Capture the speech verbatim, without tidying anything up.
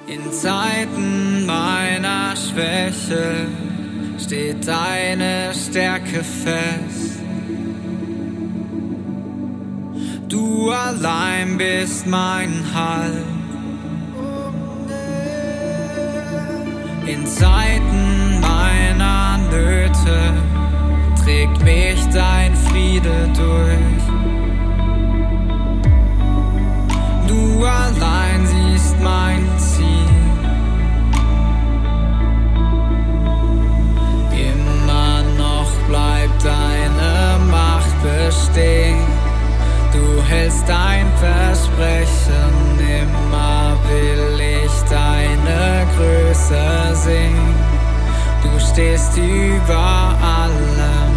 In Zeiten meiner Schwäche steht deine Stärke fest. Du allein bist mein Halt. In Zeiten meiner Nöte trägt mich dein Friede durch. Du allein siehst mein Ziel. Immer noch bleibt deine Macht bestehen. Du hältst dein Versprechen, immer will ich deine Größe sehen. Du stehst über allem.